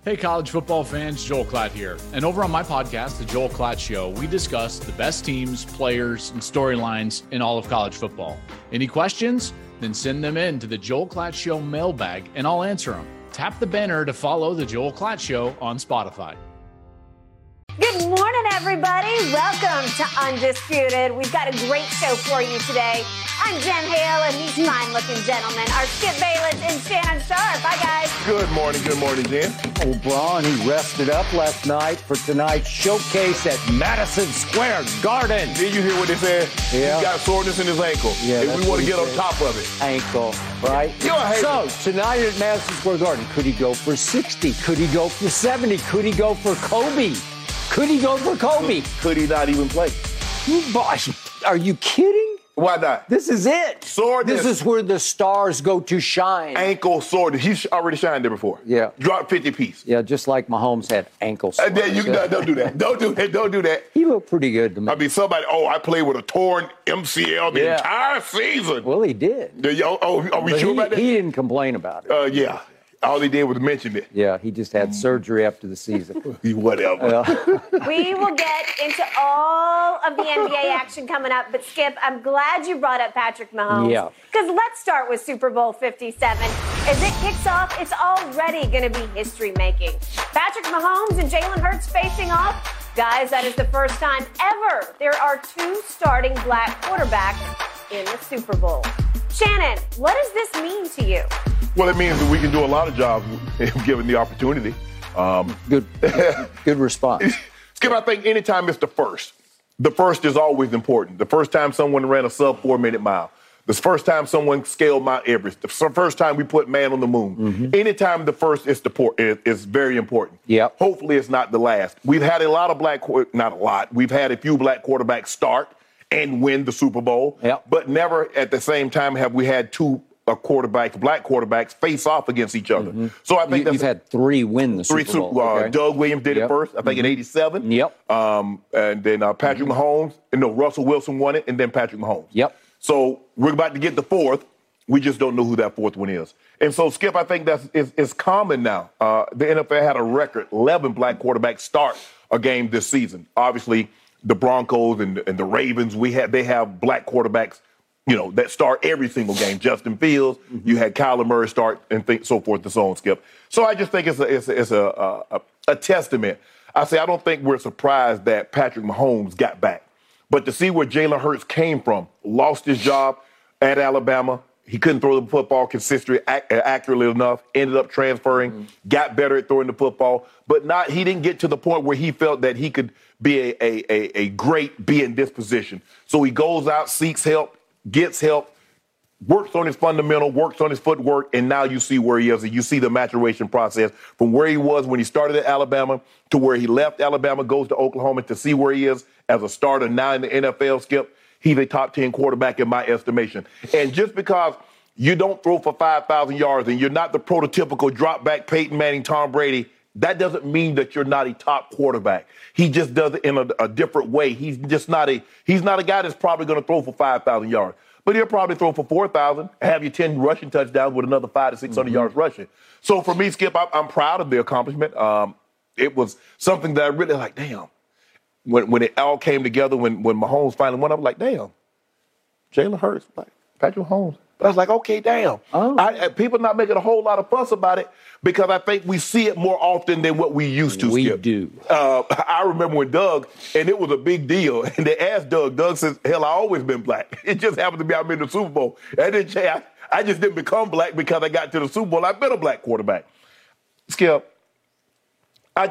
Hey, college football fans, Joel Klatt here. And over on my podcast, The Joel Klatt Show, we discuss the best teams, players, and storylines in all of college football. Any questions? Then send them in to the Joel Klatt Show mailbag, and I'll answer them. Tap the banner to follow The Joel Klatt Show on Spotify. Good morning, everybody. Welcome to Undisputed. We've got a great show for you today. I'm Jen Hale, and these fine-looking gentlemen are Skip Bayless and Shannon Sharpe. Hi, guys. Good morning, Jen. LeBron, he rested up last night for tonight's showcase at Madison Square Garden. Did you hear what they said? Yeah. He's got soreness in his ankle. Yeah, and we want to get on top of it. Ankle, right? You're a hater. So, tonight at Madison Square Garden, could he go for 60? Could he go for 70? Could he go for Kobe? Could he go for Kobe? Could he not even play? Are you kidding? Why not? This is it. Soreness. This is where the stars go to shine. Ankle soreness. He's already shined there before. Yeah. Dropped 50 piece. Yeah, just like Mahomes had ankle soreness. Don't do that. Don't do that. He looked pretty good to me. I mean, I played with a torn MCL the entire season. Well, he did. Are we sure about that? He didn't complain about it. Yeah. All he did was mention it. Yeah, he just had surgery after the season. Whatever. We will get into all of the NBA action coming up, but Skip, I'm glad you brought up Patrick Mahomes. Yeah. Because let's start with Super Bowl 57. As it kicks off, it's already going to be history-making. Patrick Mahomes and Jalen Hurts facing off. Guys, that is the first time ever there are two starting black quarterbacks in the Super Bowl. Shannon, what does this mean to you? Well, it means that we can do a lot of jobs if given the opportunity. Good response. Skip, I think anytime it's the first is always important. The first time someone ran a sub 4-minute mile. The first time someone scaled Mount Everest. The first time we put man on the moon. Mm-hmm. Anytime the first is very important. Yep. Hopefully it's not the last. We've had we've had a few black quarterbacks start and win the Super Bowl. Yep. But never at the same time have we had two black quarterbacks face off against each other. Mm-hmm. So I think you've had three win the Super Bowl. Okay. Doug Williams did it first, I think in '87. Yep. And then Patrick Mahomes, Russell Wilson won it, and then Patrick Mahomes. Yep. So we're about to get the fourth. We just don't know who that fourth one is. And so, Skip, I think it's common now. The NFL had a record 11 black quarterbacks start a game this season. Obviously, the Broncos and the Ravens, they have black quarterbacks, that start every single game. Justin Fields, you had Kyler Murray start, and so forth and so on, Skip. So I just think it's a testament. I don't think we're surprised that Patrick Mahomes got back. But to see where Jalen Hurts came from, lost his job at Alabama, he couldn't throw the football consistently, accurately enough, ended up transferring, got better at throwing the football, but he didn't get to the point where he felt that he could be be in this position. So he goes out, seeks help, gets help, works on his fundamental, works on his footwork, and now you see where he is. And you see the maturation process from where he was when he started at Alabama to where he left Alabama, goes to Oklahoma to see where he is as a starter now in the NFL, Skip. He's a top 10 quarterback in my estimation. And just because you don't throw for 5,000 yards and you're not the prototypical drop back Peyton Manning, Tom Brady, that doesn't mean that you're not a top quarterback. He just does it in a different way. He's not a guy that's probably going to throw for 5,000 yards. But he'll probably throw for 4,000, have you 10 rushing touchdowns with another 500 to 600 yards rushing. So for me, Skip, I'm proud of the accomplishment. It was something that I really like, damn. When it all came together, when Mahomes finally won, I was like, damn, Jalen Hurts, like Patrick Mahomes. But I was like, okay, damn. Oh. People not making a whole lot of fuss about it because I think we see it more often than what we used to, Skip. We do. I remember when Doug, and it was a big deal, and they asked Doug. Doug says, hell, I always been black. It just happened to be I'm in the Super Bowl. I just didn't become black because I got to the Super Bowl. I've been a black quarterback. Skip, I'm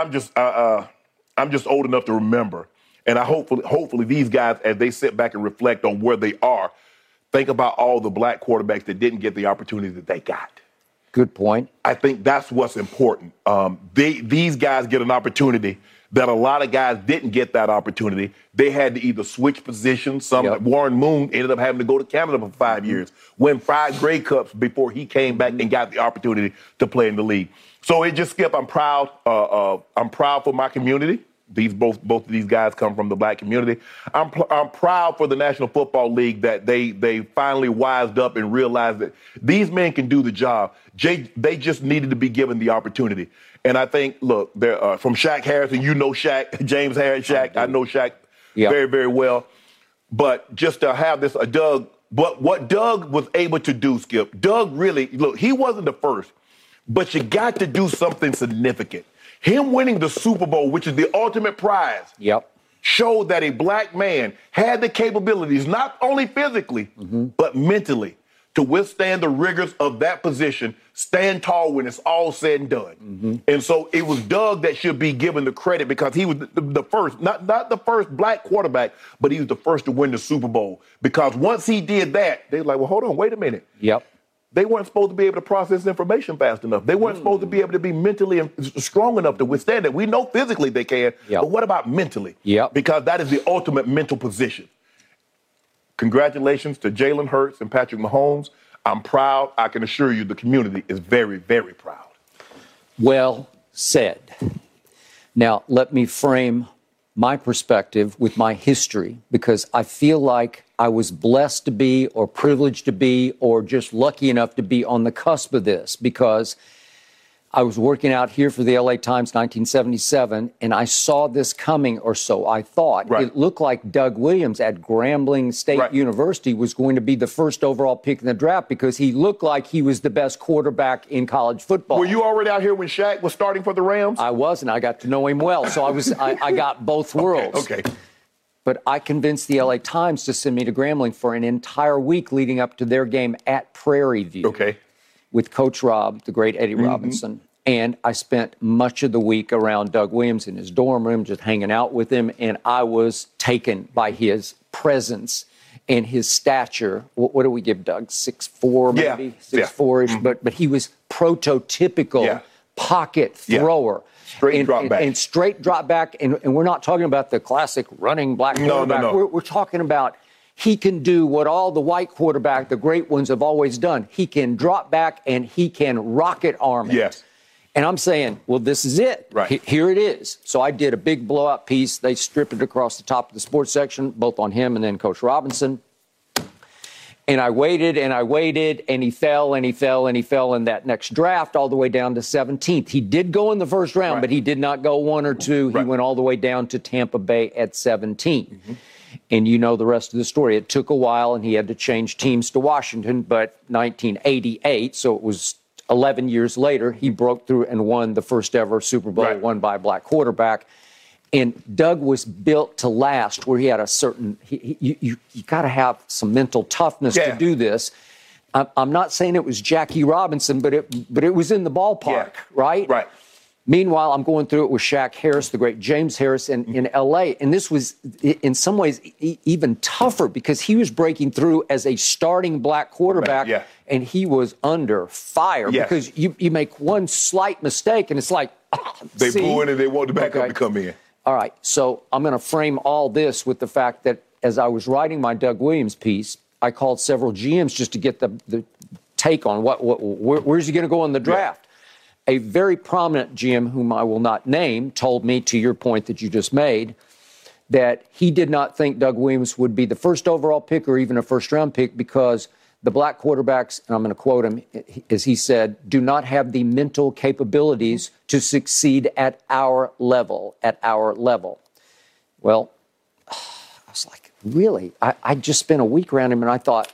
just old enough to remember, and hopefully these guys, as they sit back and reflect on where they are, think about all the black quarterbacks that didn't get the opportunity that they got. Good point. I think that's what's important. These guys get an opportunity that a lot of guys didn't get that opportunity. They had to either switch positions. Warren Moon ended up having to go to Canada for 5 years, win 5 Grey Cups before he came back and got the opportunity to play in the league. So it just, Skip, I'm proud. I'm proud for my community Both of these guys come from the black community. I'm proud for the National Football League that they finally wised up and realized that these men can do the job. They just needed to be given the opportunity. And I think, look, from Shaq Harrison, you know Shaq, James Harris, Shaq. I know Shaq very, very well. But just to have this, Doug, but what Doug was able to do, Skip, Doug really, look, he wasn't the first, but you got to do something significant. Him winning the Super Bowl, which is the ultimate prize, showed that a black man had the capabilities, not only physically, but mentally, to withstand the rigors of that position, stand tall when it's all said and done. And so it was Doug that should be given the credit because he was the first, not the first black quarterback, but he was the first to win the Super Bowl. Because once he did that, they were like, well, hold on, wait a minute. They weren't supposed to be able to process information fast enough. They weren't supposed to be able to be mentally strong enough to withstand it. We know physically they can, but what about mentally? Because that is the ultimate mental position. Congratulations to Jalen Hurts and Patrick Mahomes. I'm proud. I can assure you the community is very, very proud. Well said. Now, let me frame my perspective with my history, because I feel like I was blessed to be or privileged to be or just lucky enough to be on the cusp of this, because I was working out here for the LA Times 1977, and I saw this coming, or so I thought. It looked like Doug Williams at Grambling State University was going to be the first overall pick in the draft because he looked like he was the best quarterback in college football. Were you already out here when Shaq was starting for the Rams? I wasn't. I got to know him well, so I got both worlds. Okay. But I convinced the LA Times to send me to Grambling for an entire week leading up to their game at Prairie View. With Coach Rob, the great Eddie Robinson. And I spent much of the week around Doug Williams in his dorm room, just hanging out with him. And I was taken by his presence and his stature. What do we give Doug? 6'4", maybe? 6'4"-ish. But he was prototypical pocket thrower. Straight drop back. And straight drop back. And we're not talking about the classic running black quarterback. No. We're talking about he can do what all the white quarterback, the great ones, have always done. He can drop back and he can rocket arm it. And I'm saying, well, this is it. Here it is. So I did a big blowout piece. They stripped it across the top of the sports section, both on him and then Coach Robinson. And I waited, and he fell, and he fell, and he fell in that next draft all the way down to 17th. He did go in the first round, but he did not go 1 or 2. He went all the way down to Tampa Bay at 17. And you know the rest of the story. It took a while, and he had to change teams to Washington, but 1988, so it was 11 years later, he broke through and won the first ever Super Bowl won by a black quarterback. And Doug was built to last, where he had a certain, you got to have some mental toughness to do this. I'm not saying it was Jackie Robinson, but it was in the ballpark, right? Meanwhile, I'm going through it with Shaq Harris, the great James Harris in L.A., and this was, in some ways, even tougher because he was breaking through as a starting black quarterback, and he was under fire because you make one slight mistake, and it's like, they boo in and they want the backup to come in. All right, so I'm going to frame all this with the fact that as I was writing my Doug Williams piece, I called several GMs just to get the take on where's he going to go in the draft. A very prominent GM, whom I will not name, told me, to your point that you just made, that he did not think Doug Williams would be the first overall pick or even a first-round pick because the black quarterbacks, and I'm going to quote him, as he said, do not have the mental capabilities to succeed at our level, Well, I was like, really? I just spent a week around him, and I thought,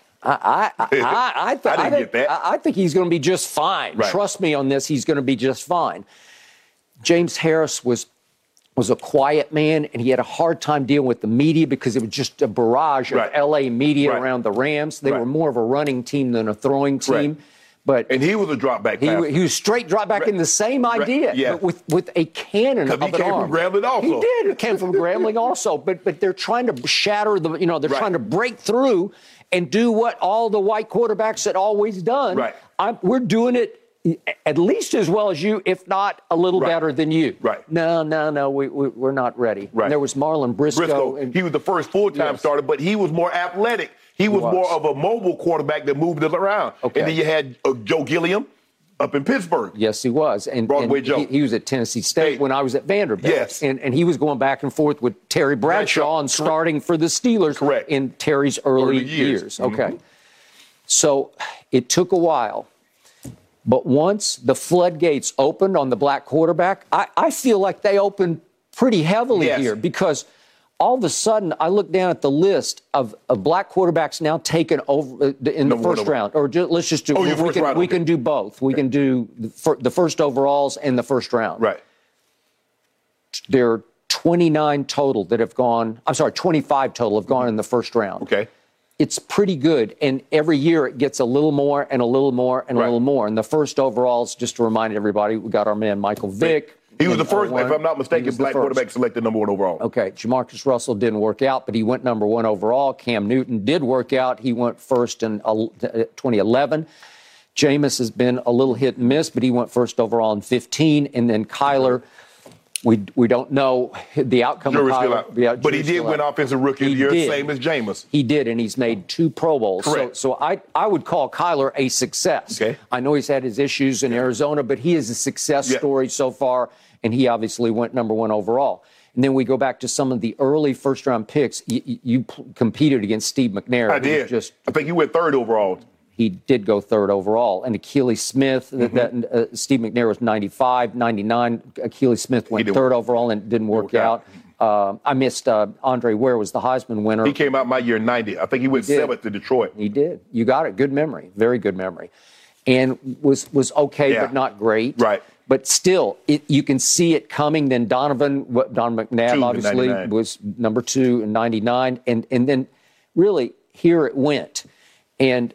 I think he's going to be just fine. Trust me on this, he's going to be just fine. James Harris was a quiet man, and he had a hard time dealing with the media because it was just a barrage of L.A. media around the Rams. They were more of a running team than a throwing team. And he was a drop back passer. He was straight drop back in the same idea, but with a cannon of an arm. He came from Grambling also. He did. He came from Grambling also. But they're trying to shatter they're trying to break through and do what all the white quarterbacks had always done. We're doing it at least as well as you, if not a little better than you. No, we're not ready. And there was Marlon Briscoe. He was the first full-time starter, but he was more athletic. He was more of a mobile quarterback that moved it around. And then you had Joe Gilliam, up in Pittsburgh. Yes, he was. And he was at Tennessee State when I was at Vanderbilt. Yes. And he was going back and forth with Terry Bradshaw and starting for the Steelers in Terry's early years. Mm-hmm. Okay. So it took a while. But once the floodgates opened on the black quarterback, I feel like they opened pretty heavily here, because all of a sudden I look down at the list of black quarterbacks now taken over in the first round. Or let's just do we can do both. We can do the first overalls and the first round. Right. There are 29 total that have gone. I'm sorry, 25 total have gone in the first round. Okay. It's pretty good, and every year it gets a little more and a little more and a little more. And the first overalls, just to remind everybody, we got our man Michael Vick. He was the first, if I'm not mistaken, black quarterback selected number 1 overall. Okay, Jamarcus Russell didn't work out, but he went number 1 overall. Cam Newton did work out. He went first in 2011. Jameis has been a little hit and miss, but he went first overall in 15. And then Kyler, we don't know the outcome of Kyler. But he did win Offensive Rookie of the Year, same as Jameis. He did, and he's made 2 Pro Bowls. Correct. So I would call Kyler a success. Okay. I know he's had his issues in Arizona, but he is a success story so far, and he obviously went number 1 overall. And then we go back to some of the early first-round picks. You competed against Steve McNair. I did. I think he went 3rd overall. He did go 3rd overall. And Achilles Smith, Steve McNair was 95, 99. Achilles Smith went 3rd overall and didn't work out. I missed Andre Ware was the Heisman winner. He came out my year 90. I think he went 7th to Detroit. He did. You got it. Good memory. Very good memory. And was okay, but not great. Right. But still, you can see it coming. Then Don McNabb, obviously, was number 2 in 99. And then, really, here it went. And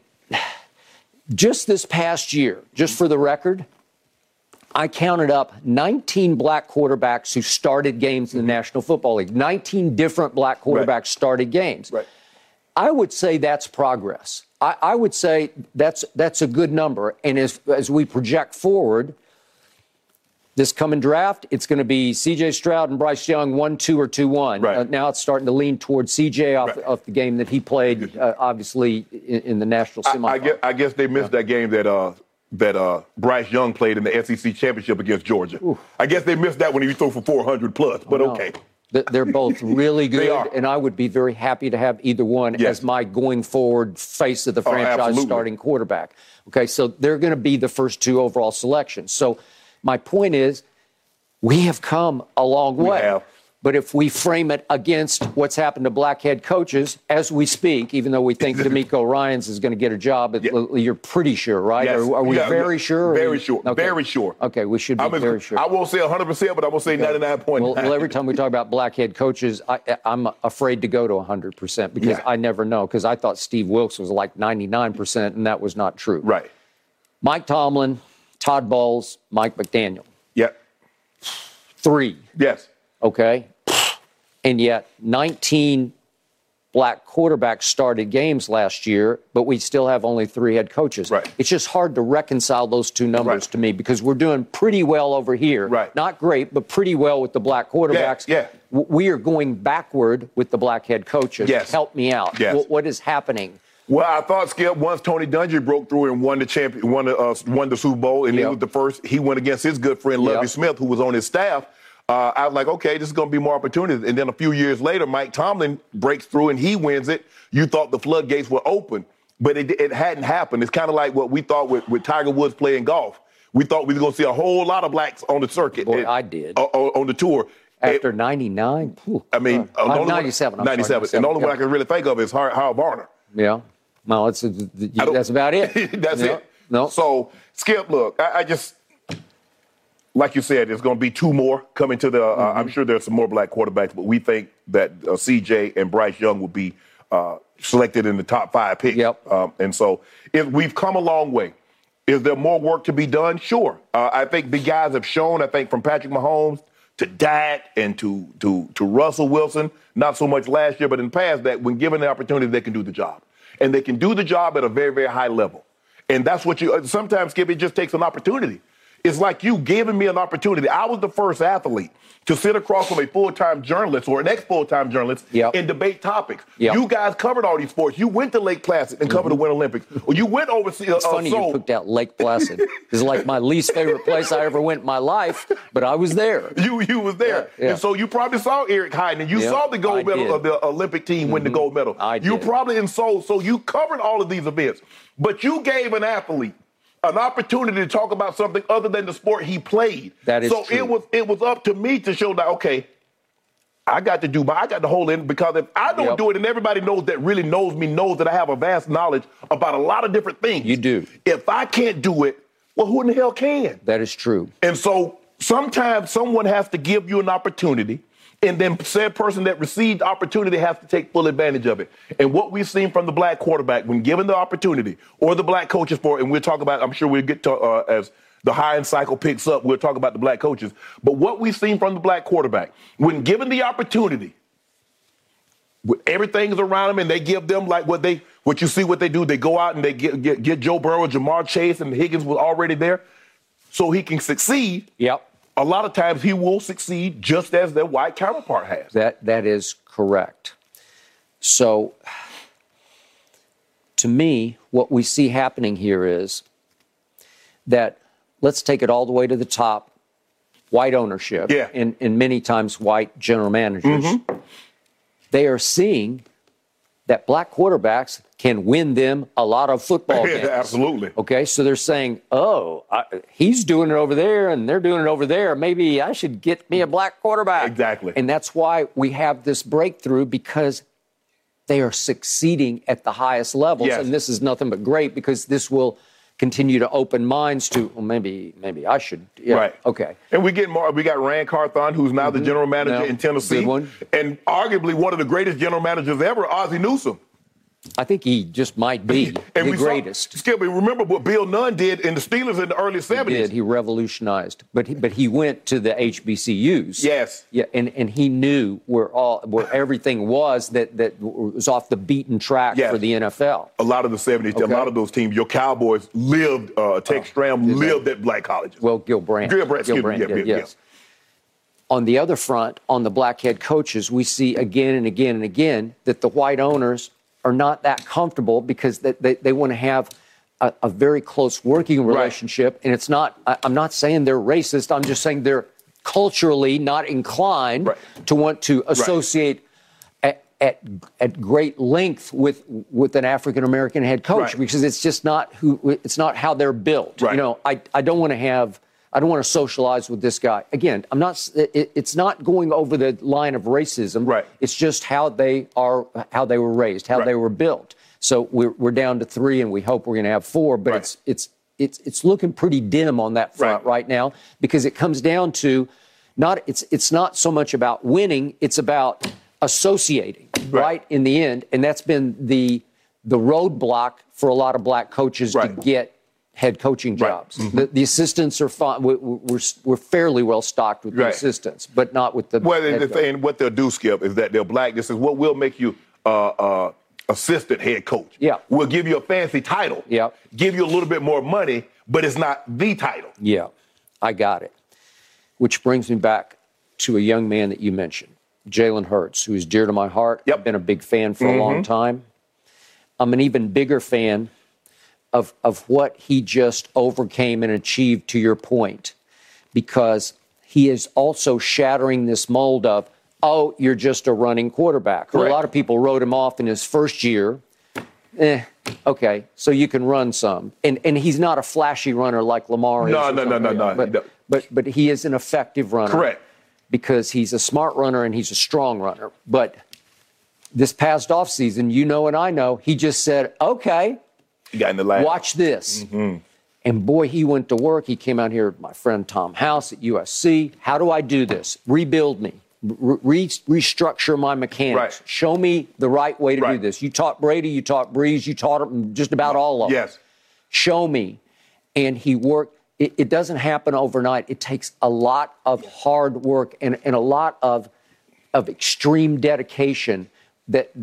just this past year, just for the record, I counted up 19 black quarterbacks who started games in the National Football League. 19 different black quarterbacks started games. Right. I would say that's progress. I would say that's a good number. And as we project forward, this coming draft, it's going to be C.J. Stroud and Bryce Young 1-2 or 2-1. Right. Now it's starting to lean towards C.J. off the game that he played, obviously, in the national semifinal. I guess they missed that game that Bryce Young played in the SEC championship against Georgia. Oof. I guess they missed that when he threw for 400 plus, but okay. They're both really good, They are. and I would be very happy to have either one as my going forward face of the franchise starting quarterback. Okay, so they're going to be the first 2 overall selections. So my point is, we have come a long way. We have. But if we frame it against what's happened to black head coaches as we speak, even though we think DeMeco Ryans is going to get a job, you're pretty sure, right? Yes. Are we very sure? Very sure. Okay. Very sure. Okay, we should be very sure. I won't say 100%, but I will say 99.9%. Well, every time we talk about black head coaches, I'm afraid to go to 100% because I never know, because I thought Steve Wilkes was like 99%, and that was not true. Right. Mike Tomlin, Todd Bowles, Mike McDaniel. Yep. 3. Yes. Okay. And yet 19 black quarterbacks started games last year, but we still have only 3 head coaches. Right. It's just hard to reconcile those 2 numbers to me, because we're doing pretty well over here. Right. Not great, but pretty well with the black quarterbacks. Yeah. We are going backward with the black head coaches. Yes. Help me out. Yes. What is happening? Well, I thought, Skip, once Tony Dungy broke through and won the Super Bowl, and it was the first, he went against his good friend Lovie Smith, who was on his staff. I was like, okay, this is going to be more opportunities. And then a few years later, Mike Tomlin breaks through and he wins it. You thought the floodgates were open, but it hadn't happened. It's kind of like what we thought with Tiger Woods playing golf. We thought we were going to see a whole lot of blacks on the circuit. Boy, I did. On the tour. After 99? I mean, 97. 97. And the only one I can really think of is Howard Varner. Yeah. Well, that's about it. That's it. No. So, Skip, look, I just, like you said, there's going to be 2 more coming to the, I'm sure there's some more black quarterbacks, but we think that C.J. and Bryce Young will be selected in the top 5 picks. Yep. And so we've come a long way. Is there more work to be done? Sure. I think the guys have shown, I think, from Patrick Mahomes to Dak and to Russell Wilson, not so much last year, but in the past, that when given the opportunity, they can do the job. And they can do the job at a very, very high level. And that's what sometimes, Skip, it just takes an opportunity. It's like you giving me an opportunity. I was the first athlete to sit across from a full-time journalist or an ex-full-time journalist and debate topics. You guys covered all these sports. You went to Lake Placid and covered the Winter Olympics. Or you went overseas. It's funny you picked out Lake Placid. It's like my least favorite place I ever went in my life, but I was there. You was there. And so you probably saw Eric Heiden, and you saw the gold medal of the Olympic team win the gold medal. You probably, and so you covered all of these events. But you gave an athlete an opportunity to talk about something other than the sport he played. That is true. So it was up to me to show that, okay, I got to hold in, because if I don't do it, and everybody knows that really knows me, knows that I have a vast knowledge about a lot of different things. You do. If I can't do it, well, who in the hell can? That is true. And so sometimes someone has to give you an opportunity, and then said person that received the opportunity has to take full advantage of it. And what we've seen from the black quarterback when given the opportunity, or the black coaches for it, and we'll talk about, I'm sure we'll get to, as the hiring cycle picks up, we'll talk about the black coaches. But what we've seen from the black quarterback, when given the opportunity, everything's around them, and they give them like what you see what they do. They go out and they get Joe Burrow, Jamar Chase, and Higgins was already there, so he can succeed. A lot of times he will succeed just as their white counterpart has. That is correct. So, to me, what we see happening here is that, let's take it all the way to the top, white ownership, and many times white general managers. They are seeing that black quarterbacks can win them a lot of football games. Absolutely. Okay, so they're saying, he's doing it over there and they're doing it over there. Maybe I should get me a black quarterback. Exactly. And that's why we have this breakthrough, because they are succeeding at the highest levels. And this is nothing but great, because this will continue to open minds to, well, maybe I should. Right. Okay. And we got Rand Carthon, who's now the general manager in Tennessee. Good one. And arguably one of the greatest general managers ever, Ozzie Newsome. I think he just might be the greatest. Skip, remember what Bill Nunn did in the Steelers in the early 70s. He did. He revolutionized. But he went to the HBCUs. Yes. Yeah, and he knew where everything was that was off the beaten track for the NFL. A lot of the 70s, a lot of those teams, your Cowboys lived, Tex Stram lived at black colleges. Well, Gil Brandt. Gil Brandt did, yes. On the other front, on the black head coaches, we see again and again and again that the white owners are not that comfortable, because they want to have a very close working relationship. And it's not, I'm not saying they're racist. I'm just saying they're culturally not inclined to want to associate at great length with an African-American head coach, because it's just not it's not how they're built. You know, I don't want to socialize with this guy. Again, it's not going over the line of racism. It's just how they were raised, how they were built. So we're down to 3, and we hope we're going to have 4, but it's looking pretty dim on that front right now, because it comes down to it's not so much about winning, it's about associating, in the end. And that's been the roadblock for a lot of black coaches to get head coaching jobs. The assistants are fine. We're fairly well stocked with the assistants, but not with the and what they'll do, Skip, is that they're black. This is what will make you assistant head coach. We'll give you a fancy title. Give you a little bit more money, but it's not the title. I got it. Which brings me back to a young man that you mentioned, Jalen Hurts, who is dear to my heart. I've been a big fan for a long time. I'm an even bigger fan of what he just overcame and achieved, to your point, because he is also shattering this mold of, you're just a running quarterback. A lot of people wrote him off in his first year. Okay, so you can run some. And he's not a flashy runner like Lamar is. No. But he is an effective runner. Because he's a smart runner and he's a strong runner. But this past offseason, you know and I know, he just said, okay, you got in the lab. Watch this. And boy, he went to work. He came out here, my friend Tom House at USC. How do I do this? Rebuild me. Restructure my mechanics. Show me the right way to do this. You taught Brady, you taught Breeze, you taught him just about all of them. Show me. And he worked. It doesn't happen overnight. It takes a lot of hard work and a lot of extreme dedication that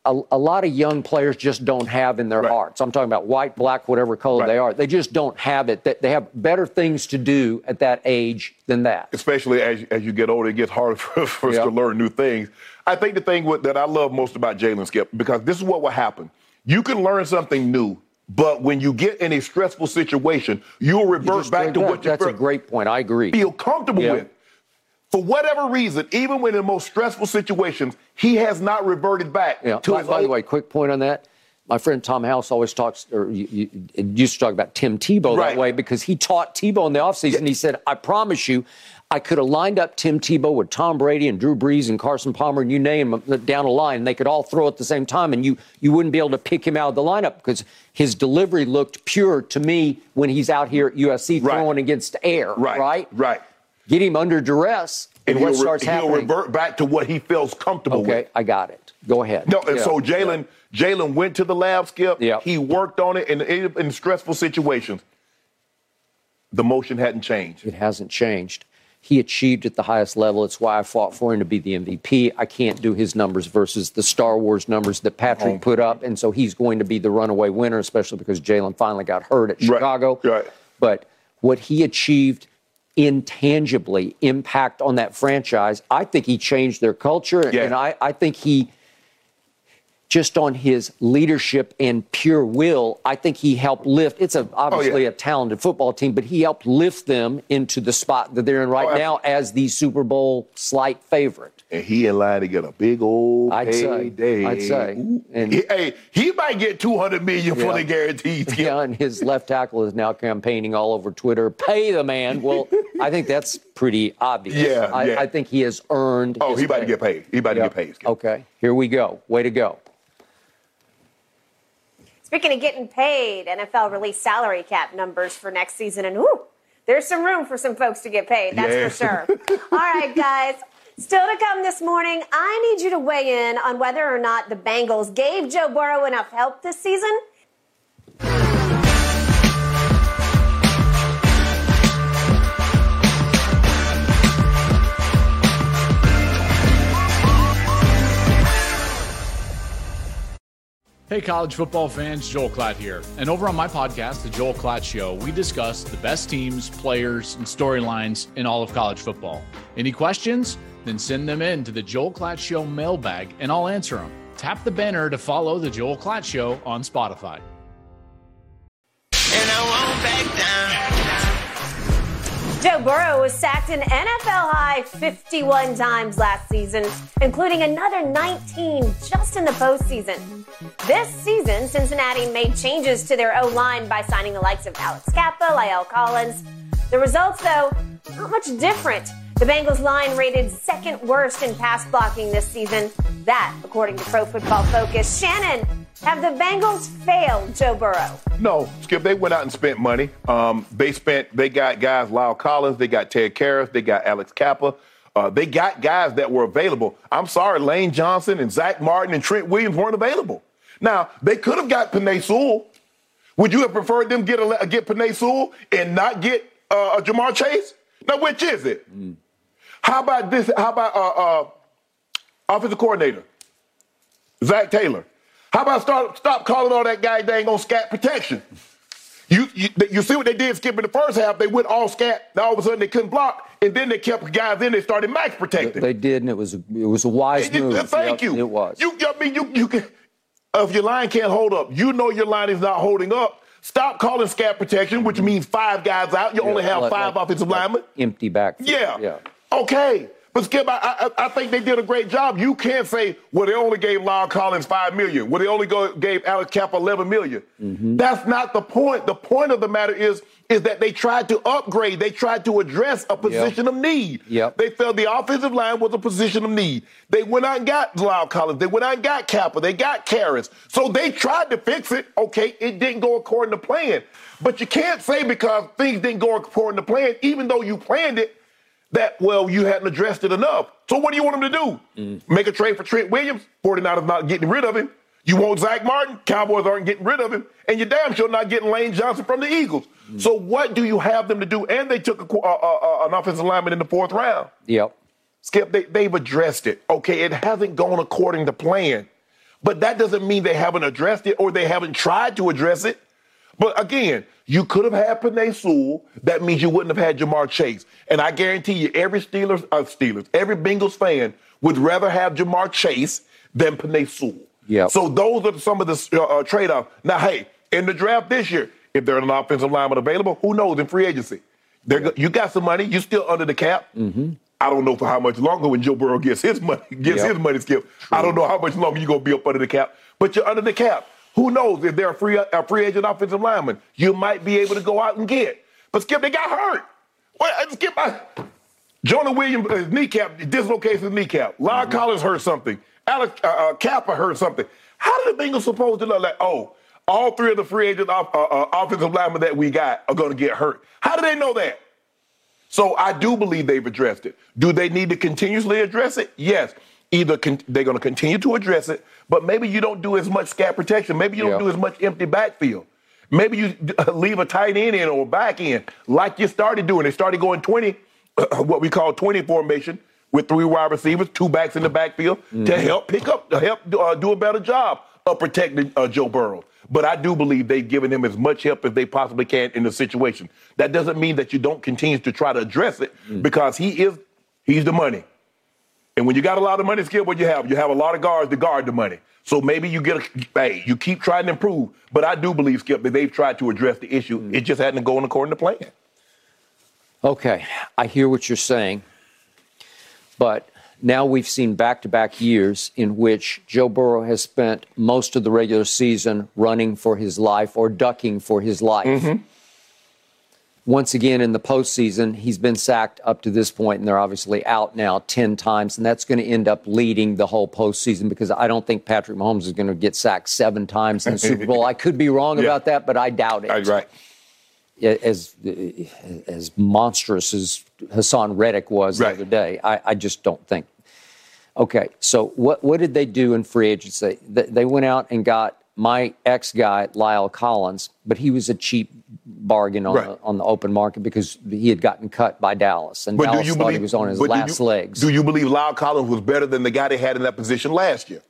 a lot of young players just don't have in their hearts. I'm talking about white, black, whatever color they are. They just don't have it. They have better things to do at that age than that. Especially as you get older, it gets harder for us to learn new things. I think the thing that I love most about Jalen, Skip, because this is what will happen. You can learn something new, but when you get in a stressful situation, you'll revert back to what you That's a great point. I agree. Feel comfortable with. For whatever reason, even when in the most stressful situations, he has not reverted back to his By the way, quick point on that. My friend Tom House always talks, or used to talk about Tim Tebow that way because he taught Tebow in the offseason. He said, I promise you, I could have lined up Tim Tebow with Tom Brady and Drew Brees and Carson Palmer and you name them down the line, and they could all throw at the same time, and you wouldn't be able to pick him out of the lineup because his delivery looked pure to me when he's out here at USC throwing against air, right? Get him under duress, and what starts happening? He'll revert back to what he feels comfortable with. Okay, I got it. Go ahead. No, and so Jalen went to the lab, Skip. He worked on it in stressful situations. The motion hadn't changed. It hasn't changed. He achieved at the highest level. It's why I fought for him to be the MVP. I can't do his numbers versus the Star Wars numbers that Patrick put up, and so he's going to be the runaway winner, especially because Jalen finally got hurt at Chicago. But what he achieved intangibly, impact on that franchise, I think he changed their culture, and I think he, just on his leadership and pure will, I think he helped lift. It's obviously a talented football team, but he helped lift them into the spot that they're in right now as the Super Bowl slight favorite. And he in line to get a big old payday. I'd say. And he might get $200 million for the guarantee. And his left tackle is now campaigning all over Twitter, pay the man. Well, I think that's pretty obvious. I think he has earned his he about to get paid. He about to get paid. Okay, here we go. Way to go. Speaking of getting paid, NFL released salary cap numbers for next season, and there's some room for some folks to get paid, that's for sure. All right, guys, still to come this morning, I need you to weigh in on whether or not the Bengals gave Joe Burrow enough help this season. Hey, college football fans, Joel Klatt here. And over on my podcast, The Joel Klatt Show, we discuss the best teams, players, and storylines in all of college football. Any questions? Then send them in to The Joel Klatt Show mailbag, and I'll answer them. Tap the banner to follow The Joel Klatt Show on Spotify. And I won't back down. Joe Burrow was sacked an NFL-high 51 times last season, including another 19 just in the postseason. This season, Cincinnati made changes to their O-line by signing the likes of Alex Kappa, La'el Collins. The results, though, not much different. The Bengals line rated second worst in pass blocking this season. That, according to Pro Football Focus. Shannon, have the Bengals failed Joe Burrow? No, Skip, they went out and spent money. They got guys, La'el Collins, they got Ted Karras, they got Alex Kappa. They got guys that were available. I'm sorry, Lane Johnson and Zach Martin and Trent Williams weren't available. Now, they could have got Penei Sewell. Would you have preferred them get Penei Sewell and not get Jamar Chase? Now, which is it? How about this? How about offensive coordinator, Zach Taylor? How about stop calling all that guy dang on scat protection? You see what they did, Skip, in the first half? They went all scat. Now all of a sudden they couldn't block, and then they kept guys in. They started max protecting. They did, and it was a wise move. Thank you. It was. You can. If your line can't hold up, you know your line is not holding up. Stop calling scat protection, which means 5 guys out. You only have 5 offensive linemen. Empty backfield. Yeah. Okay. But, Skip, I think they did a great job. You can't say, well, they only gave La'el Collins $5 million. Well, they only gave Alex Kappa $11 million. That's not the point. The point of the matter is that they tried to upgrade. They tried to address a position of need. They felt the offensive line was a position of need. They went out and got La'el Collins. They went out and got Kappa. They got Karras. So they tried to fix it. Okay, it didn't go according to plan. But you can't say because things didn't go according to plan, even though you planned it, that, well, you hadn't addressed it enough. So what do you want them to do? Make a trade for Trent Williams? 49ers not getting rid of him. You want Zach Martin? Cowboys aren't getting rid of him. And you're damn sure not getting Lane Johnson from the Eagles. So what do you have them to do? And they took an offensive lineman in the 4th round. Skip, they've addressed it. Okay, it hasn't gone according to plan. But that doesn't mean they haven't addressed it or they haven't tried to address it. But again, you could have had Penei Sewell. That means you wouldn't have had Jamar Chase. And I guarantee you, every every Bengals fan would rather have Jamar Chase than Penei Sewell. Yep. So those are some of the trade-offs. Now, hey, in the draft this year, if there's an offensive lineman available, who knows in free agency? You got some money. You're still under the cap. Mm-hmm. I don't know for how much longer when Joe Burrow gets his money, Skip. True. I don't know how much longer you're going to be up under the cap. But you're under the cap. Who knows if they're a free agent offensive lineman, you might be able to go out and get. But, Skip, they got hurt. Skip, Jonah Williams, dislocated his kneecap. Lyle Collins hurt something. Alex Kappa hurt something. How did the Bengals supposed to know that, all three of the free agent offensive linemen that we got are going to get hurt? How do they know that? So I do believe they've addressed it. Do they need to continuously address it? Yes. Either they're going to continue to address it, but maybe you don't do as much scat protection. Maybe you don't do as much empty backfield. Maybe you leave a tight end in or back end like you started doing. They started going 20, what we call 20 formation with 3 wide receivers, 2 backs in the backfield to help do a better job of protecting Joe Burrow. But I do believe they've given him as much help as they possibly can in the situation. That doesn't mean that you don't continue to try to address it because he's the money. And when you got a lot of money, Skip, what you have a lot of guards to guard the money. So maybe you you keep trying to improve. But I do believe, Skip, that they've tried to address the issue. It just hadn't gone according to plan. Okay, I hear what you're saying. But now we've seen back-to-back years in which Joe Burrow has spent most of the regular season running for his life or ducking for his life. Mm-hmm. Once again, in the postseason, he's been sacked up to this point, and they're obviously out now 10 times, and that's going to end up leading the whole postseason because I don't think Patrick Mahomes is going to get sacked 7 times in the Super Bowl. I could be wrong about that, but I doubt it. Right. As monstrous as Hassan Reddick was the other day, I just don't think. Okay, so what did they do in free agency? They went out and got my ex-guy, Lyle Collins, but he was a cheap bargain on the open market because he had gotten cut by Dallas, and Dallas thought he was on his last legs. Do you believe Lyle Collins was better than the guy they had in that position last year?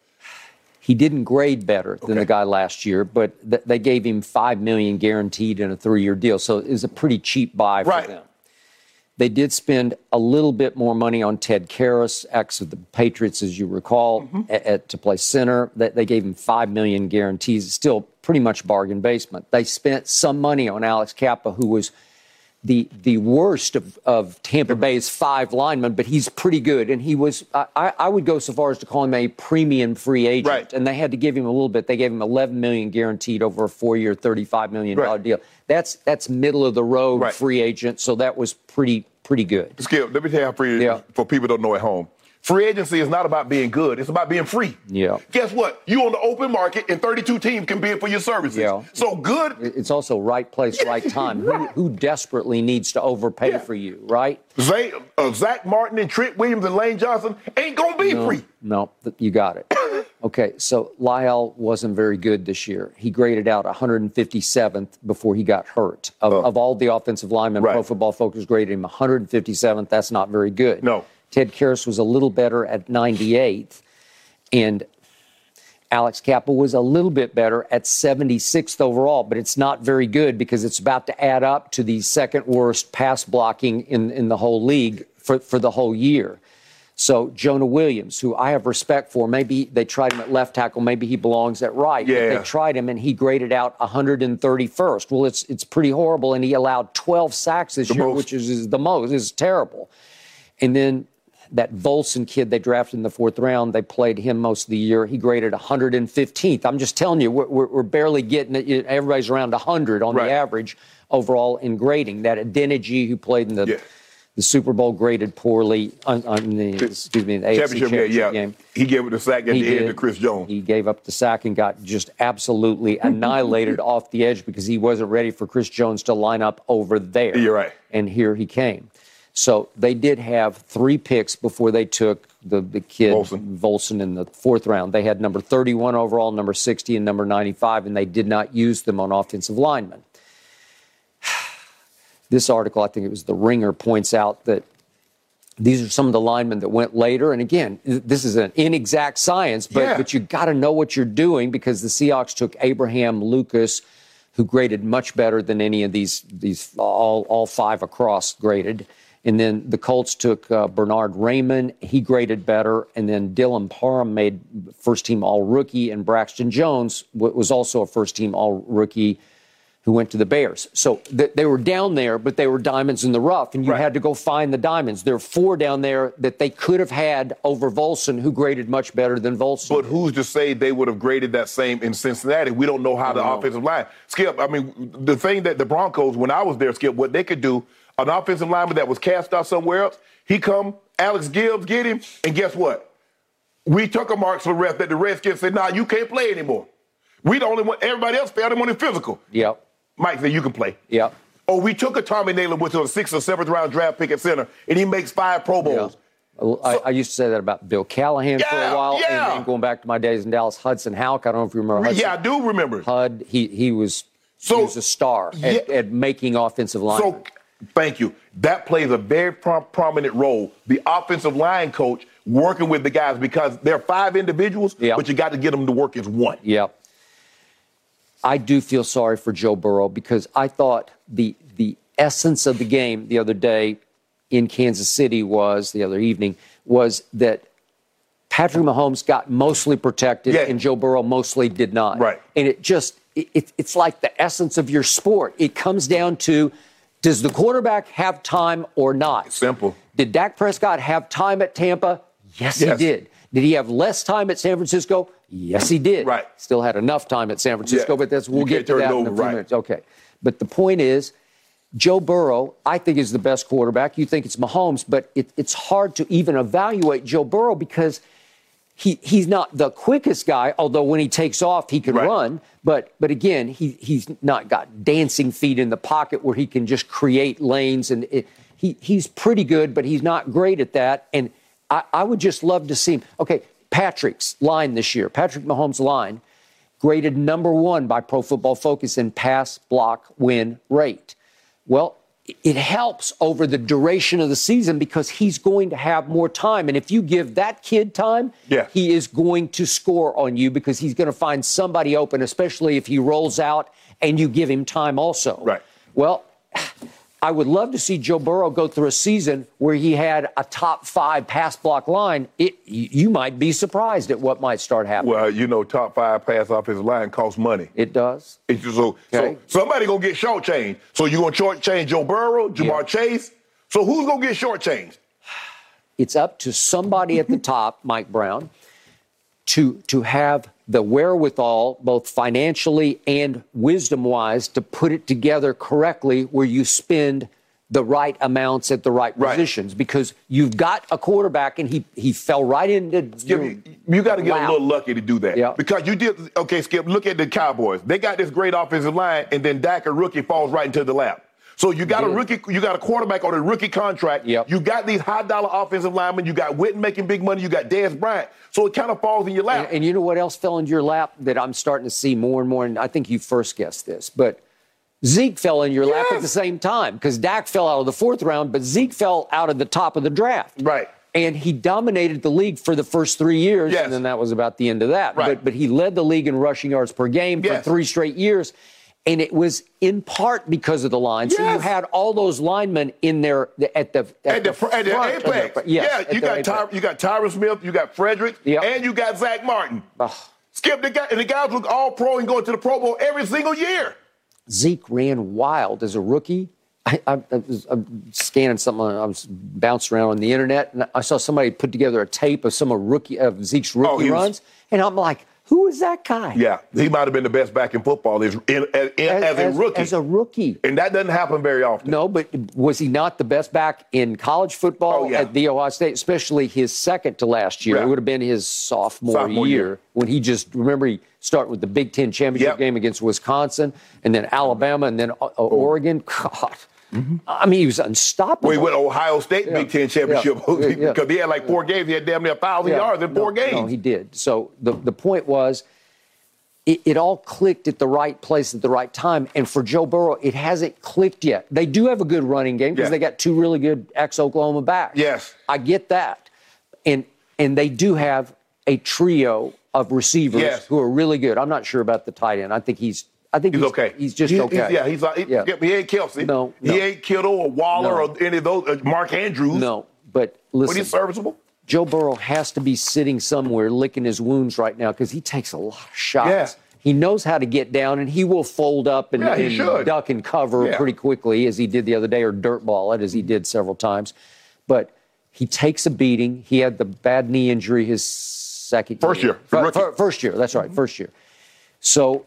He didn't grade better than the guy last year, but they gave him $5 million guaranteed in a 3-year deal, so it was a pretty cheap buy for them. They did spend a little bit more money on Ted Karras, ex of the Patriots, as you recall, to play center. They gave him $5 million guarantees. Still pretty much bargain basement. They spent some money on Alex Kappa, who was the worst of Tampa Bay's 5 linemen, but he's pretty good. And he was, I would go so far as to call him a premium free agent. And they had to give him a little bit. They gave him $11 million guaranteed over a 4-year, $35 million deal. That's middle of the road free agent. So that was pretty good. Skip, let me tell you for people who don't know at home. Free agency is not about being good. It's about being free. Yeah. Guess what? You on the open market and 32 teams can bid for your services. Yeah. So good. It's also right place, right time. Who desperately needs to overpay for you, right? Zach Martin and Trent Williams and Lane Johnson ain't going to be free. No, you got it. Okay, so Lyle wasn't very good this year. He graded out 157th before he got hurt. Of all the offensive linemen, Pro Football Focus graded him 157th. That's not very good. No. Ted Karras was a little better at 98th, and Alex Kappa was a little bit better at 76th overall, but it's not very good because it's about to add up to the second worst pass blocking in the whole league for the whole year. So Jonah Williams, who I have respect for, maybe they tried him at left tackle, maybe he belongs at right. Yeah. But they tried him, and he graded out 131st. Well, it's pretty horrible, and he allowed 12 sacks this year, which is the most. It's terrible. And then that Volson kid they drafted in the 4th round, they played him most of the year. He graded 115th. I'm just telling you, we're barely getting it. Everybody's around 100 on the average overall in grading. That Adeniji, who played in the Super Bowl, graded poorly on the AFC Championship game. He gave it the sack at the end to Chris Jones. He gave up the sack and got just absolutely annihilated off the edge because he wasn't ready for Chris Jones to line up over there. You're right. And here he came. So they did have 3 picks before they took the kid Volson in the 4th round. They had number 31 overall, number 60, and number 95, and they did not use them on offensive linemen. This article, I think it was The Ringer, points out that These are some of the linemen that went later. And again, this is an inexact science, but you got to know what you're doing, because the Seahawks took Abraham Lucas, who graded much better than any of these all five across graded. And then the Colts took Bernard Raymond. He graded better. And then Dylan Parham made first-team All-Rookie, and Braxton Jones was also a first-team All-Rookie who went to the Bears. So they were down there, but they were diamonds in the rough, and you had to go find the diamonds. There are 4 down there that they could have had over Volson, who graded much better than Volson. But who's to say they would have graded that same in Cincinnati? We don't know how the offensive line. Skip, I mean, the thing that the Broncos, when I was there, Skip, what they could do, an offensive lineman that was cast out somewhere else, he come, Alex Gibbs get him, and guess what? We took a marks for ref that the Redskins said, nah, you can't play anymore. We the only one, everybody else failed him on the physical. Yep. Mike said, you can play. Yep. Or we took a Tommy Naylor, which was a 6th or 7th round draft pick at center, and he makes 5 Pro Bowls. Yeah. I used to say that about Bill Callahan for a while, and then going back to my days in Dallas, Hudson Houck. I don't know if you remember Hudson. Yeah, I do remember. Hud, he was a star at making offensive line. So, thank you. That plays a very prominent role. The offensive line coach working with the guys, because there are 5 individuals, but you got to get them to work as one. Yep. I do feel sorry for Joe Burrow, because I thought the essence of the game the other day in Kansas City the other evening was that Patrick Mahomes got mostly protected and Joe Burrow mostly did not. Right. And it's like the essence of your sport. It comes down to, does the quarterback have time or not? Simple. Did Dak Prescott have time at Tampa? Yes, he did. Did he have less time at San Francisco? Yes, he did. Right. Still had enough time at San Francisco, but we'll get to that in a few minutes. Okay. But the point is, Joe Burrow, I think, is the best quarterback. You think it's Mahomes, but it's hard to even evaluate Joe Burrow, because he's not the quickest guy, although when he takes off, he can run. But again, he's not got dancing feet in the pocket where he can just create lanes. And he's pretty good, but he's not great at that. And I would just love to see him. Okay, Patrick's line this year, Patrick Mahomes' line, graded #1 by Pro Football Focus in pass block win rate. Well, it helps over the duration of the season, because he's going to have more time. And if you give that kid time, he is going to score on you, because he's going to find somebody open, especially if he rolls out and you give him time also. Right. Well, I would love to see Joe Burrow go through a season where he had a top 5 pass block line. You might be surprised at what might start happening. Well, top 5 pass offensive line costs money. It does. So somebody going to get shortchanged. So you're going to shortchange Joe Burrow, Jamar Chase. So who's going to get shortchanged? It's up to somebody at the top, Mike Brown, to have the wherewithal, both financially and wisdom-wise, to put it together correctly where you spend the right amounts at the right positions. Because you've got a quarterback, and he fell right into you got to get a little lucky to do that. Yeah. Because you did, okay, Skip, look at the Cowboys. They got this great offensive line, and then Dak, a rookie, falls right into the lap. So you got a rookie, you got a quarterback on a rookie contract. Yep. You got these high-dollar offensive linemen. You got Witten making big money. You got Dez Bryant. So it kind of falls in your lap. And you know what else fell into your lap that I'm starting to see more and more, and I think you first guessed this, but Zeke fell in your lap at the same time, because Dak fell out of the 4th round, but Zeke fell out of the top of the draft. Right. And he dominated the league for the first 3 years, and then that was about the end of that. Right. But he led the league in rushing yards per game for 3 straight years. And it was in part because of the line. So you had all those linemen in there at the apex. You got Tyron Smith, you got Frederick, and you got Zach Martin. Skip, the guys look all pro and going to the Pro Bowl every single year. Zeke ran wild as a rookie. I'm scanning something. I was bouncing around on the internet, and I saw somebody put together a tape of of Zeke's rookie runs, and I'm like, who is that guy? Yeah, he might have been the best back in football as a rookie. As a rookie. And that doesn't happen very often. No, but was he not the best back in college football at the Ohio State, especially his second to last year? It would have been his sophomore year when he remember he started with the Big Ten championship game against Wisconsin, and then Alabama, and then Oregon. God. Mm-hmm. I mean, he was unstoppable. Well, he went to Ohio State Big Ten championship because he had like 4 games. He had damn near 1,000 yards in 4 games. No, he did. So the point was, it all clicked at the right place at the right time. And for Joe Burrow, it hasn't clicked yet. They do have a good running game because they got two really good ex-Oklahoma backs. Yes. I get that. And they do have a trio of receivers who are really good. I'm not sure about the tight end. I think he's okay. He's just okay. He ain't Kelsey. No. He ain't Kittle or Waller or any of those. Mark Andrews. No, but listen. But he's serviceable. Joe Burrow has to be sitting somewhere licking his wounds right now because he takes a lot of shots. Yeah. He knows how to get down, and he will fold up and duck and cover pretty quickly, as he did the other day, or dirt ball it, as he did several times. But he takes a beating. He had the bad knee injury his first year. First year, that's right, first year. So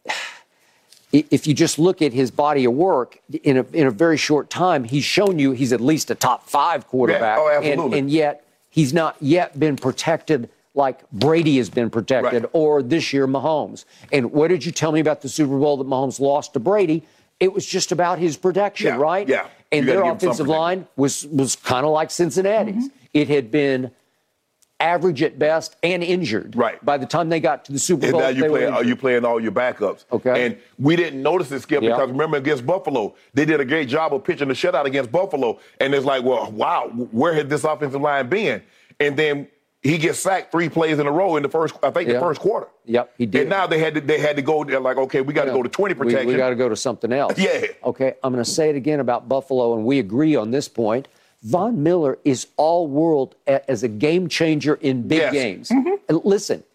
if you just look at his body of work, in a very short time, he's shown you he's at least a top 5 quarterback. Yeah. Oh, absolutely. And yet he's not yet been protected like Brady has been protected, or this year Mahomes. And what did you tell me about the Super Bowl that Mahomes lost to Brady? It was just about his protection, right? Yeah. And their offensive line was kind of like Cincinnati's. Mm-hmm. It had been average at best and injured. Right. By the time they got to the Super Bowl, and now you're playing all your backups. Okay. And we didn't notice it, Skip, because remember against Buffalo, they did a great job of pitching the shutout against Buffalo. And it's like, well, wow, where had this offensive line been? And then he gets sacked 3 plays in a row in the first quarter. Yep, he did. And now they had to go. They're like, okay, we got to go to 20 protection. We got to go to something else. Yeah. Okay, I'm going to say it again about Buffalo, and we agree on this point. Von Miller is all-world as a game changer in big games. Mm-hmm. And listen,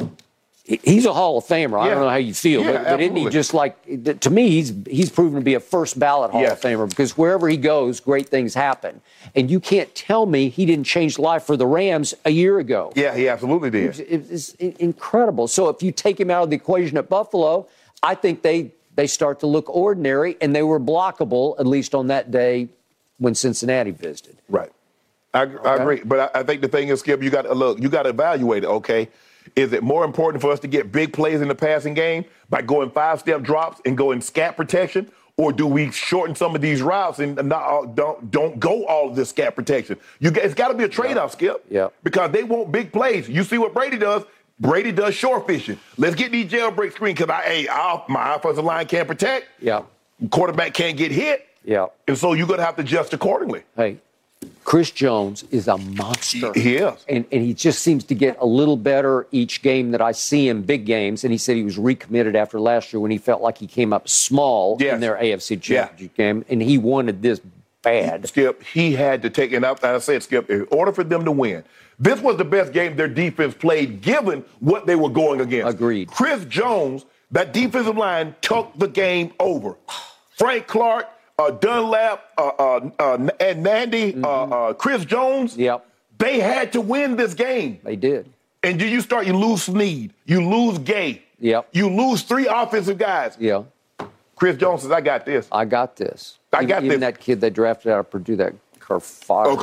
he's a Hall of Famer. I don't know how you feel, but isn't he just like, to me, he's proven to be a first-ballot Hall of Famer because wherever he goes, great things happen. And you can't tell me he didn't change life for the Rams a year ago. Yeah, he absolutely did. It's incredible. So if you take him out of the equation at Buffalo, I think they start to look ordinary, and they were blockable, at least on that day when Cincinnati visited. Right. I agree. But I think the thing is, Skip, you got to evaluate it, okay? Is it more important for us to get big plays in the passing game by going 5-step drops and going scat protection, or do we shorten some of these routes and don't go all of this scat protection? It's got to be a trade-off, Skip. Yeah. Because they want big plays. You see what Brady does? Brady does short fishing. Let's get these jailbreak screens because my offensive line can't protect. Yeah. Quarterback can't get hit. Yeah. And so you're going to have to adjust accordingly. Hey, Chris Jones is a monster. He is. And he just seems to get a little better each game that I see him, big games. And he said he was recommitted after last year when he felt like he came up small in their AFC Championship game. And he wanted this bad. Skip, he had to take, and I said, Skip, in order for them to win, this was the best game their defense played given what they were going against. Agreed. Chris Jones, that defensive line took the game over. Frank Clark, Dunlap, and Nandy, Chris Jones, they had to win this game. They did. And you lose Snead, you lose Gay, you lose 3 offensive guys. Yeah. Chris Jones says, I got this. I got this. Even this. That kid they drafted out of Purdue, that Karlaftis.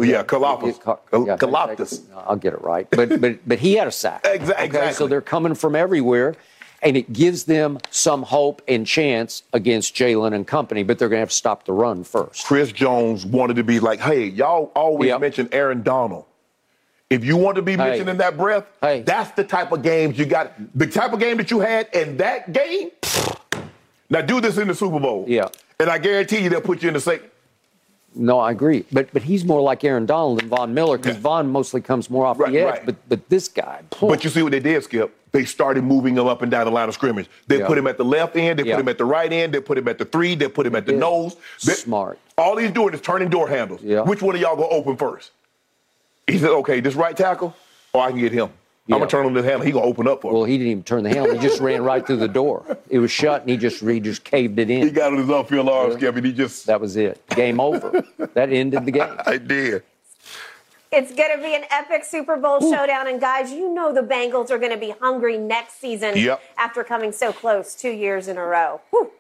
Karlaftis. I'll get it right. But he had a sack. Exactly. Okay, so they're coming from everywhere. And it gives them some hope and chance against Jalen and company, but they're going to have to stop the run first. Chris Jones wanted to be like, hey, y'all always mention Aaron Donald. If you want to be mentioned in that breath, that's the type of games you got. The type of game that you had in that game, now do this in the Super Bowl. Yeah. And I guarantee you they'll put you in the same. No, I agree. But he's more like Aaron Donald than Von Miller because Von mostly comes more off the edge. Right. But this guy. But you see what they did, Skip? They started moving him up and down the line of scrimmage. They put him at the left end. They put him at the right end. They put him at the 3. They put him at the nose. Smart. All he's doing is turning door handles. Yeah. Which one of y'all going to open first? He said, okay, this right tackle, or I can get him. I'm going to turn on this handle. He's going to open up for me. Well, he didn't even turn the handle. He just ran right through the door. It was shut, and he just caved it in. He got on his upfield arm, Skip, and he just... That was it. Game over. That ended the game. I did. It's going to be an epic Super Bowl showdown. And, guys, you know the Bengals are going to be hungry next season after coming so close 2 years in a row. Whew.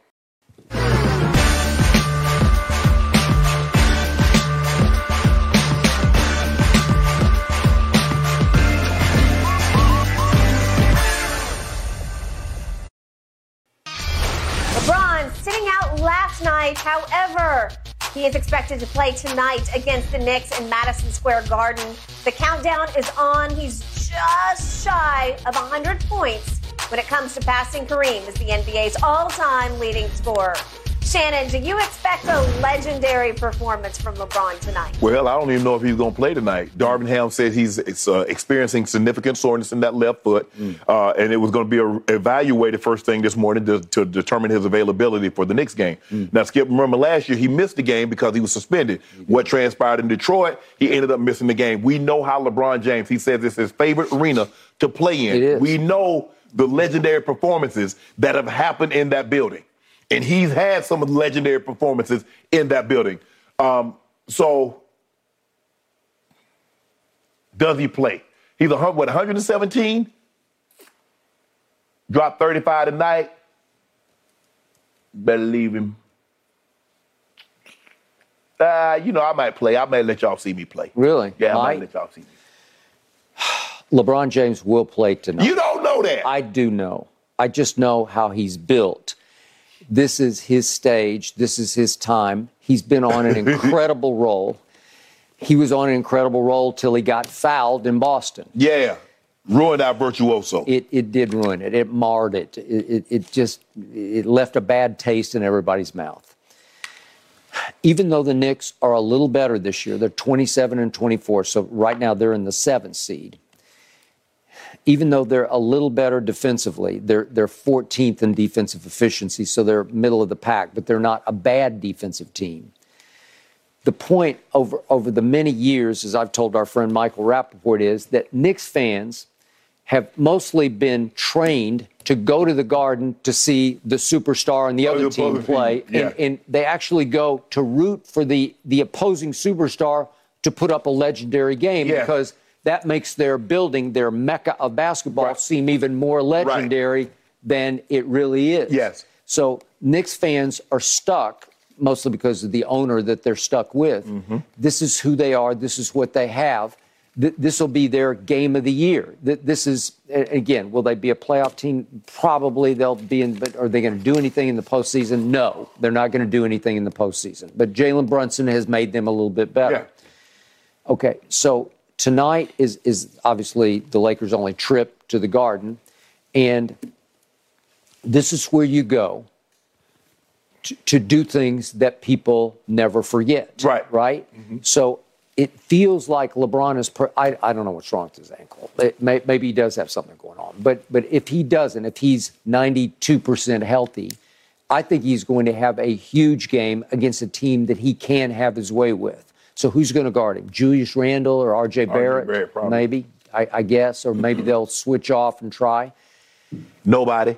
LeBron sitting out last night. However, he is expected to play tonight against the Knicks in Madison Square Garden. The countdown is on. He's just shy of 100 points when it comes to passing Kareem as the NBA's all-time leading scorer. Shannon, do you expect a legendary performance from LeBron tonight? Well, I don't even know if he's going to play tonight. Darvin Ham said he's experiencing significant soreness in that left foot, and it was going to be evaluated first thing this morning to determine his availability for the Knicks game. Now, Skip, remember last year he missed the game because he was suspended. What transpired in Detroit, he ended up missing the game. We know how LeBron James, he says it's his favorite arena to play in. It is. We know the legendary performances that have happened in that building. And he's had some of the legendary performances in that building. So, does he play? He's 117? Dropped 35 tonight. Better leave him. I might play. I might let y'all see me play. Really? Yeah, I might let y'all see me. LeBron James will play tonight. You don't know that. I do know. I just know how he's built. This is his stage. This is his time. He's been on an incredible roll. He was on an incredible roll till he got fouled in Boston. Yeah. Ruined our virtuoso. It did ruin it. It marred it. It left a bad taste in everybody's mouth. Even though the Knicks are a little better this year, they're 27 and 24, so right now they're in the 7th seed. Even though they're a little better defensively, they're 14th in defensive efficiency, so they're middle of the pack, but they're not a bad defensive team. The point over the many years, as I've told our friend Michael Rappaport, is that Knicks fans have mostly been trained to go to the Garden to see the superstar and the other team play, and they actually go to root for the opposing superstar to put up a legendary game because that makes their building, their mecca of basketball, seem even more legendary than it really is. Yes. So Knicks fans are stuck, mostly because of the owner that they're stuck with. This is who they are. This is what they have. This will be their game of the year. This is, again, will they be a playoff team? Probably they'll be in, but are they going to do anything in the postseason? No, they're not going to do anything in the postseason. But Jalen Brunson has made them a little bit better. Okay, so tonight is obviously the Lakers' only trip to the Garden, and this is where you go to do things that people never forget. Right? So it feels like LeBron is I don't know what's wrong with his ankle. Maybe he does have something going on. But if he doesn't, if he's 92% healthy, I think he's going to have a huge game against a team that he can have his way with. So who's going to guard him? Julius Randle or R.J. Barrett? Maybe, I guess. Or maybe they'll switch off and try. Nobody.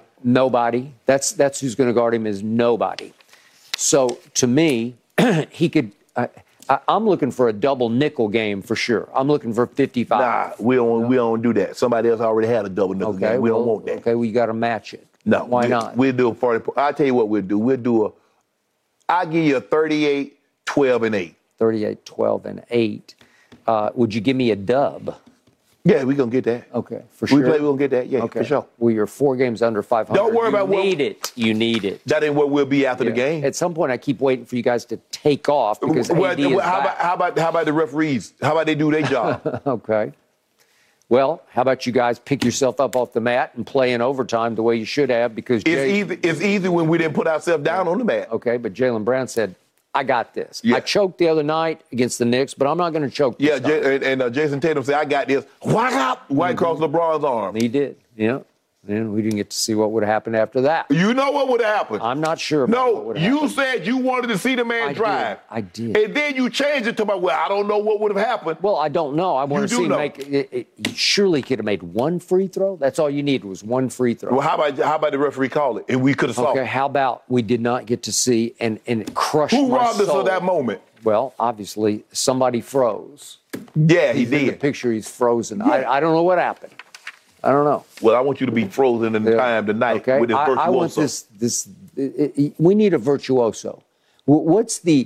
That's who's going to guard him is nobody. So to me, he could I'm looking for a double nickel game for sure. I'm looking for 55. Nah, we don't do that. Somebody else already had a double nickel game. We don't want that. Okay, well, you got to match it. No. Why not? We'll do a 40. I'll tell you what we'll do. I'll give you a 38, 12, and 8. 38, 12, and 8. Would you give me a dub? Yeah, we're going to get that. Okay, for sure. We're going to get that, yeah, okay. for sure. Well, you're 4 games under 500. Don't worry about what... You need it. That ain't what we'll be after the game. At some point, I keep waiting for you guys to take off because AD is back. How about the referees? How about they do their job? Okay. Well, how about you guys pick yourself up off the mat and play in overtime the way you should have because... It's easy when we didn't put ourselves down on the mat. Okay, but Jaylen Brown said... I got this. Yeah. I choked the other night against the Knicks, but I'm not going to choke this time. And Jason Tatum said, I got this. Right across LeBron's arm. He did, yeah. And we didn't get to see what would happen after that. You know what would happen? I'm not sure about what would happen. You said you wanted to see the man drive. I did. And then you changed it to I don't know what would have happened. Well, I don't know. I want to see him make it. Surely could have made one free throw. That's all you needed was one free throw. Well, how about the referee call it? And we could have saw it. Okay, how about we did not get to see and it crushed my soul. Who robbed us of that moment? Well, obviously, somebody froze. Yeah, he did. In the picture, he's frozen. Yeah. I don't know what happened. I don't know. Well, I want you to be frozen in time tonight with this virtuoso. I want this. We need a virtuoso. What's the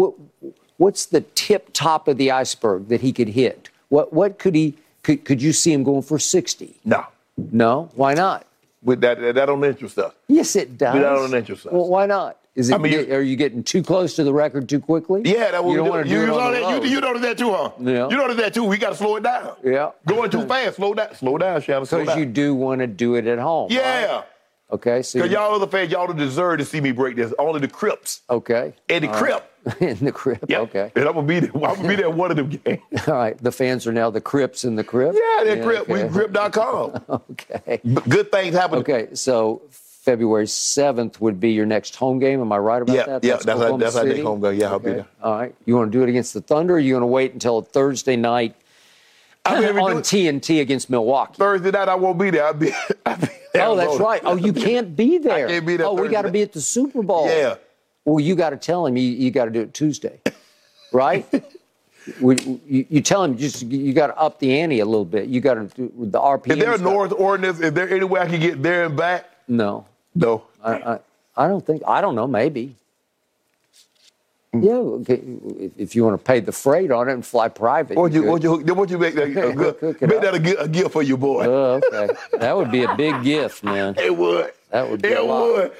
tip top of the iceberg that he could hit? What could he? Could you see him going for 60? No. No. Why not? With that don't interest us. Yes, it does. That don't interest us. Well, why not? Is it? Are you getting too close to the record too quickly? Yeah, that's what you don't want to do. You noticed that too, huh? Yeah. You noticed that too. We got to slow it down. Yeah. Going too fast. Slow down, Shannon. Because you do want to do it at home. Yeah. Right? Okay. So because y'all other fans, y'all don't deserve to see me break this. Only the Crips. Okay. And the Crip. In the Crip. Yep. Okay. And I'm gonna be there. I'm gonna be there one of them games. All right. The fans are now the Crips in the Crip. Yeah, they're Crip. Okay. We Crip.com. Okay. Good things happen. Okay. So February 7th would be your next home game. Am I right about that? Yeah, that's our next home game. Yeah, I'll be there. All right. You want to do it against the Thunder, or are you going to wait until Thursday night on TNT against Milwaukee? Thursday night, I won't be there. I'll be Oh, that's right. Oh, you can't be there. I can't be there. Oh, we got to be at the Super Bowl. Yeah. Well, you got to tell him you got to do it Tuesday, right? You tell him you got to up the ante a little bit. You got to do the RPM. Is there a North ordinance? Is there any way I can get there and back? No. No. I don't think. I don't know. Maybe. Yeah. Okay. If you want to pay the freight on it and fly private. What you make that a gift for your boy? Oh, okay. That would be a big gift, man. It would. That would be a lot. Would.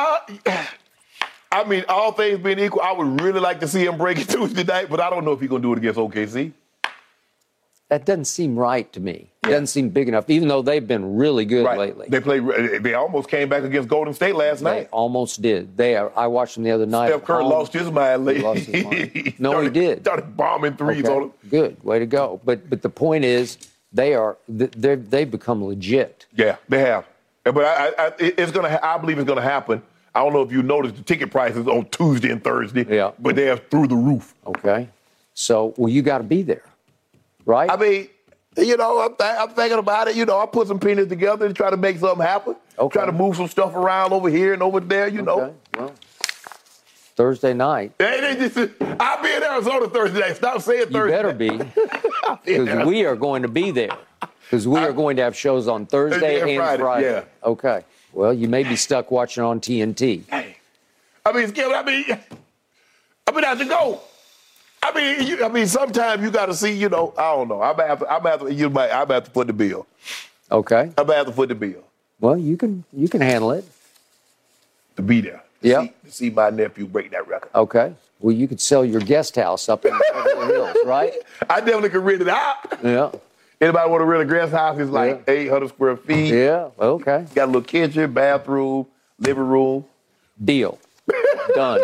I mean, all things being equal, I would really like to see him break it Tuesday night, but I don't know if he's going to do it against OKC. That doesn't seem right to me. It doesn't seem big enough, even though they've been really good lately. They almost came back against Golden State last night. They almost did. I watched them the other night. Steph Curry lost his mind late. He did. Started bombing threes on him. Good. Way to go. But the point is, they've become legit. Yeah, they have. But I believe it's going to happen. I don't know if you noticed the ticket prices on Tuesday and Thursday. Yeah. But they're through the roof. Okay. So, you got to be there. Right? I mean, I'm thinking about it. I put some pennies together to try to make something happen. Okay. Try to move some stuff around over here and over there, know. Well, Thursday night. I'll be in Arizona Thursday night. Stop saying Thursday. You better be. Because we are going to be there. Because we are going to have shows on Thursday and Friday. Yeah. Okay. Well, you may be stuck watching on TNT. Hey. Skip, I'm going to have to go. I mean, sometimes you got to see, I don't know. I'm have to foot the bill. Okay. I'm have to foot the bill. Well, you can handle it. To be there. Yeah. To see my nephew break that record. Okay. Well, you could sell your guest house up in the hills, right? I definitely could rent it out. Yeah. Anybody want to rent a guest house? It's like 800 square feet. Yeah. Okay. Got a little kitchen, bathroom, living room. Deal. Done.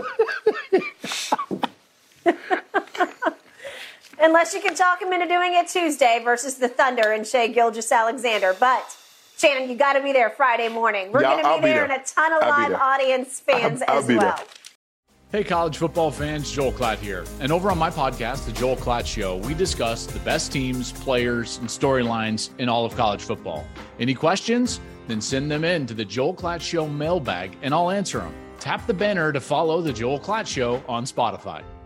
Unless you can talk him into doing it Tuesday versus the Thunder and Shai Gilgeous-Alexander. But, Shannon, you got to be there Friday morning. We're going to be there and a ton of live audience fans as well. Hey, college football fans, Joel Klatt here. And over on my podcast, The Joel Klatt Show, we discuss the best teams, players, and storylines in all of college football. Any questions? Then send them in to the Joel Klatt Show mailbag, and I'll answer them. Tap the banner to follow The Joel Klatt Show on Spotify.